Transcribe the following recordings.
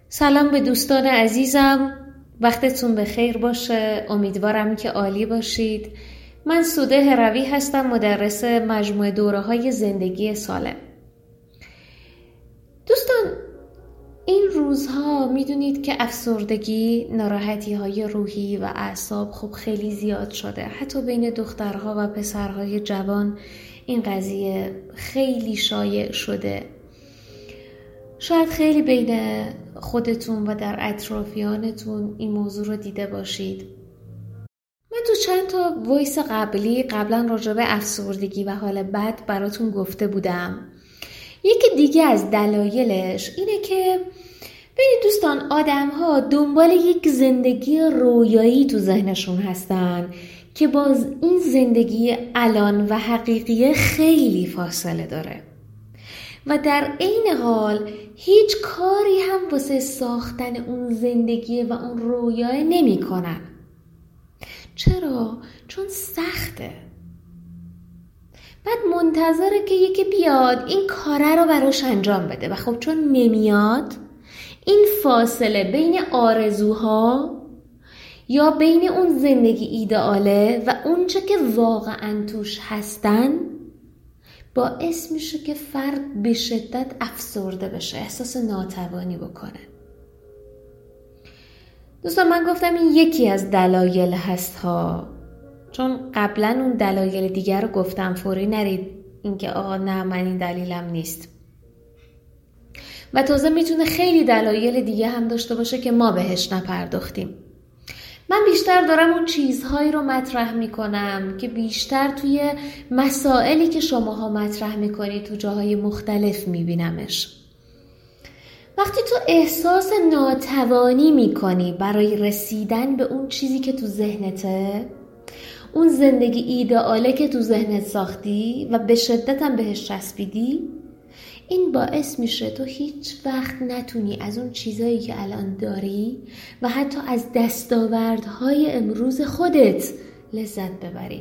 سلام به دوستان عزیزم، وقتتون بخیر باشه. امیدوارم که عالی باشید. من سوده هروی هستم، مدرس مجموعه دوره‌های زندگی سالم. دوستان، این روزها میدونید که افسردگی، ناراحتی‌های روحی و اعصاب خیلی زیاد شده. حتی بین دخترها و پسرهای جوان این قضیه خیلی شایع شده. شاید خیلی بین خودتون و در اطرافیانتون این موضوع رو دیده باشید. من تو چند تا وایس قبلا راجع به افسردگی و حال بد براتون گفته بودم. یکی دیگه از دلایلش اینه که ببینید دوستان، آدم‌ها دنبال یک زندگی رویایی تو ذهنشون هستن که با این زندگی الان و حقیقی خیلی فاصله داره و در عین حال هیچ کاری هم واسه ساختن اون زندگی و اون رویا نمی کنن. چرا؟ چون سخته. بعد منتظره که یکی بیاد این کاره رو براش انجام بده و خب چون نمیاد، این فاصله بین آرزوها یا بین اون زندگی ایدئاله و اونچه که واقعا توش هستن باعث میشه که فرد به شدت افسرده بشه، احساس ناتوانی بکنه. دوستان، من گفتم این یکی از دلایل هست ها، چون قبلا اون دلایل دیگر رو گفتم. فوری نرید اینکه آقا نه من این دلیلم نیست. و تازه میتونه خیلی دلایل دیگه هم داشته باشه که ما بهش نپرداختیم. من بیشتر دارم اون چیزهایی رو مطرح میکنم که بیشتر توی مسائلی که شماها مطرح میکنید تو جاهای مختلف میبینمش. وقتی تو احساس ناتوانی میکنی برای رسیدن به اون چیزی که تو ذهنته، اون زندگی ایدئاله که تو ذهنت ساختی و به شدت هم بهش چسبیدی، این باعث میشه تو هیچ وقت نتونی از اون چیزایی که الان داری و حتی از دستاوردهای امروز خودت لذت ببری.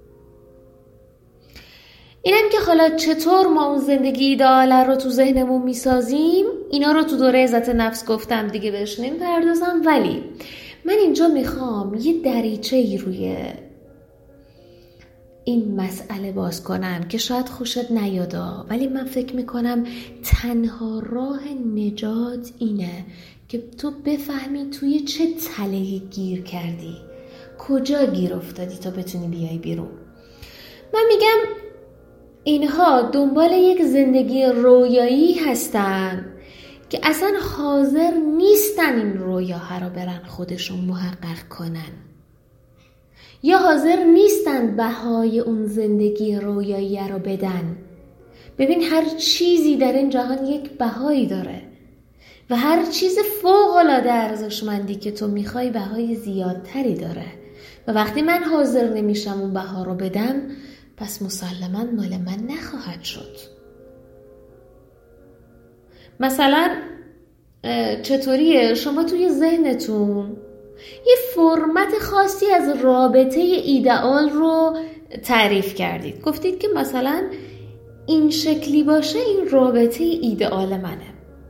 اینم که حالا چطور ما اون زندگی ایدئاله رو تو ذهنمون میسازیم، اینا رو تو دوره عزت نفس گفتم دیگه، بهش نمیپردازم. ولی من اینجا میخوام یه دریچه‌ای روی این مسئله باز کنم که شاید خوشت نیادا، ولی من فکر میکنم تنها راه نجات اینه که تو بفهمی توی چه تلهی گیر کردی، کجا گیر افتادی تا بتونی بیای بیرون. من میگم اینها دنبال یک زندگی رویایی هستن که اصلا حاضر نیستن این رویاها رو برن خودشون محقق کنن، یا حاضر نیستن بهای اون زندگی رویایی رو بدن. ببین، هر چیزی در این جهان یک بهایی داره و هر چیز فوق‌العاده ارزشمندی که تو میخوای بهای زیادتری داره و وقتی من حاضر نمیشم اون بها رو بدم، پس مسلماً مال من نخواهد شد. مثلا چطوریه شما توی ذهنتون یه فرمت خاصی از رابطه ایدئال رو تعریف کردید، گفتید که مثلا این شکلی باشه این رابطه ایدئال منه.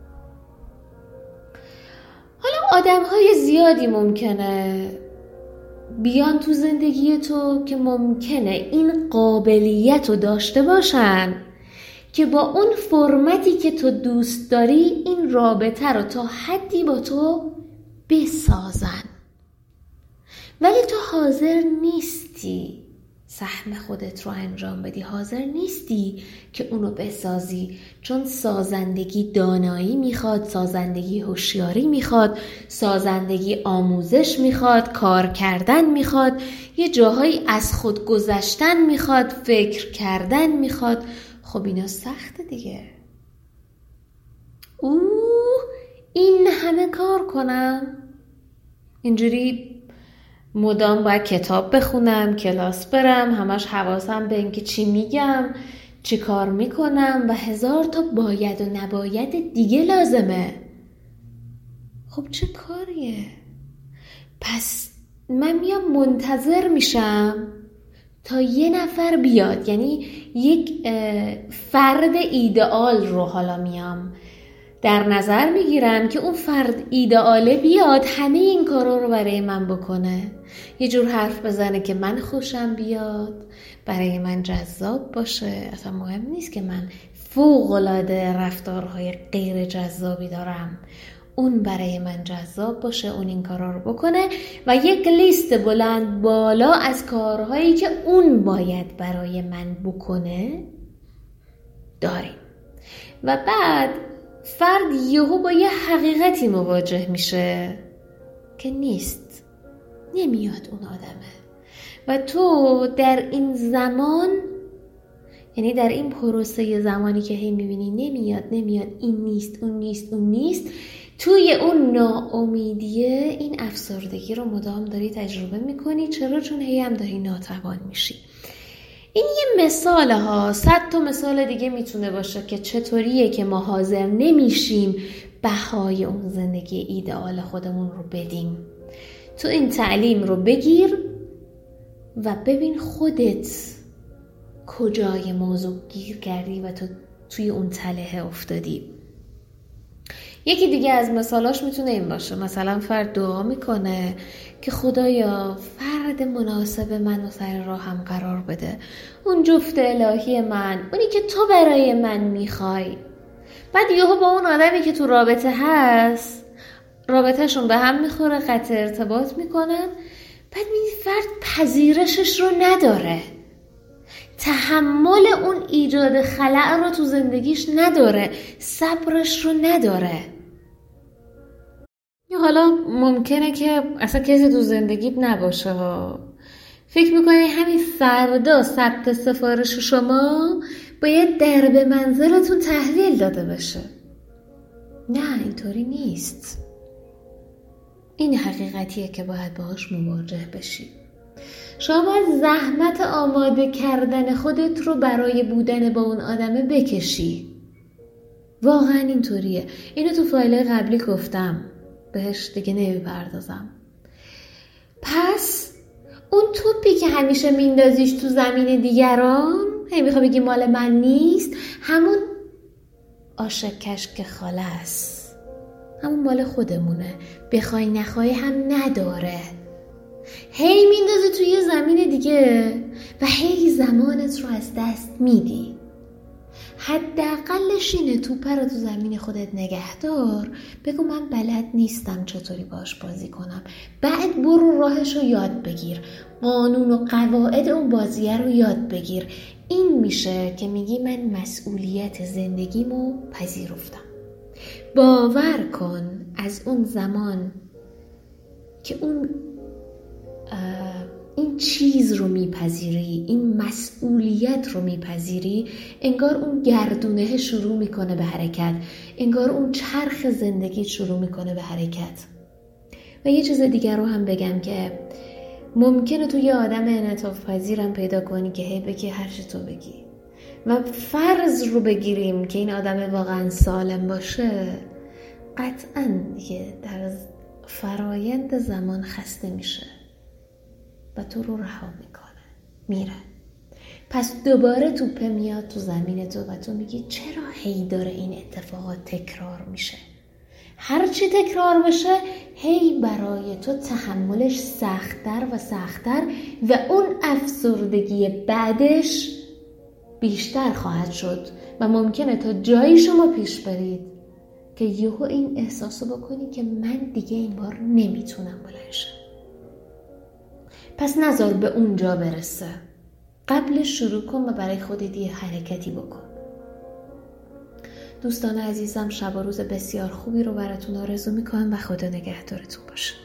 حالا آدم‌های زیادی ممکنه بیان تو زندگی تو که ممکنه این قابلیت رو داشته باشن که با اون فرمتی که تو دوست داری این رابطه رو تا حدی با تو بسازن، ولی تو حاضر نیستی سهم خودت رو انجام بدی، حاضر نیستی که اونو بسازی، چون سازندگی دانایی میخواد، سازندگی هوشیاری میخواد، سازندگی آموزش میخواد، کار کردن میخواد، یه جاهایی از خود گذشتن میخواد، فکر کردن میخواد. خب اینا سخته دیگه. این همه کار کنم؟ اینجوری مدام باید کتاب بخونم، کلاس برم، همش حواسم به اینکه چی میگم، چی کار میکنم و هزار تا باید و نباید دیگه لازمه. خب چه کاریه؟ پس من میام منتظر میشم تا یه نفر بیاد، یعنی یک فرد ایدئال رو حالا میام در نظر میگیرم که اون فرد ایدئاله بیاد همه این کارا رو برای من بکنه، یه جور حرف بزنه که من خوشم بیاد، برای من جذاب باشه. اصلا مهم نیست که من فوق‌العاده رفتارهای غیر جذابی دارم، اون برای من جذاب باشه، اون این کارا رو بکنه و یک لیست بلند بالا از کارهایی که اون باید برای من بکنه داریم. و بعد فرد یهو با یه حقیقتی مواجه میشه که نیست، نمیاد اون آدمه و تو در این زمان، یعنی در این پروسه زمانی که هی میبینی نمیاد این نیست اون نیست، توی اون ناامیدیه این افسردگی رو مدام داری تجربه میکنی. چرا؟ چون هی هم داری ناتوان میشی. این یه مثال ها، 100 تا مثال دیگه میتونه باشه که چطوریه که ما حاضر نمیشیم بهای اون زندگی ایدئال خودمون رو بدیم. تو این تعلیم رو بگیر و ببین خودت کجای موضوع گیر کردی و تو توی اون تله افتادی. یکی دیگه از مثالاش میتونه این باشه، مثلا فرد دعا میکنه که خدایا فرد مناسب منو سر راهم قرار بده، اون جفت الهی من، اونی که تو برای من میخوای. بعد یهو با اون آدمی که تو رابطه هست، رابطهشون به هم میخوره، قطع ارتباط میکنن، بعد این فرد پذیرشش رو نداره، تحمل اون ایجاد خلأ رو تو زندگیش نداره، صبرش رو نداره. یا حالا ممکنه که اصلا کسی تو زندگیت نباشه ها، فکر میکنی همین فردا ثبت سفارش شما باید در به منزلتون تحویل داده بشه. نه، اینطوری نیست. این حقیقتیه که باید باهاش مواجه بشی. شما باید زحمت آماده کردن خودت رو برای بودن با اون آدمه بکشی. واقعا اینطوریه. اینو تو فایل قبلی گفتم، بهش دیگه نمیپردازم. پس اون توپی که همیشه میندازیش تو زمین دیگران، میخوای بگی مال من نیست، همون عاشق کشک خاله است، همون مال خودمونه، بخوای نخوای هم نداره. هی میندازی توی زمین دیگه و هی زمانت رو از دست میدی. حداقلش اینه توپ رو تو زمین خودت نگه دار، بگو من بلد نیستم چطوری باش بازی کنم، بعد برو راهش رو یاد بگیر، قانون و قواعد اون بازیه رو یاد بگیر. این میشه که میگی من مسئولیت زندگیمو پذیرفتم. باور کن از اون زمان که این چیز رو میپذیری، این مسئولیت رو میپذیری، انگار اون گردونه شروع میکنه به حرکت، انگار اون چرخ زندگی شروع میکنه به حرکت. و یه چیز دیگر رو هم بگم که ممکنه تو یه آدم انعطاف پذیرم پیدا کنی که هی بگی هر چی تو بگی و فرض رو بگیریم که این آدم واقعا سالم باشه، قطعاً دیگه در فرایند زمان خسته میشه و تو رو رها میکنه، میره. پس دوباره توپه میاد تو زمین تو و تو میگی چرا هی داره این اتفاقات تکرار میشه؟ هرچی تکرار بشه هی برای تو تحملش سخت‌تر و سخت‌تر و اون افسردگی بعدش بیشتر خواهد شد و ممکنه تا جایی شما پیش برید که یهو این احساسو بکنی که من دیگه این بار نمیتونم بلند شم. پس نذار به اونجا برسه، قبلش شروع کن و برای خودت یه حرکتی بکن. دوستان عزیزم، شب و روز بسیار خوبی رو براتون آرزو میکنم و خدا نگهدارتون باشه.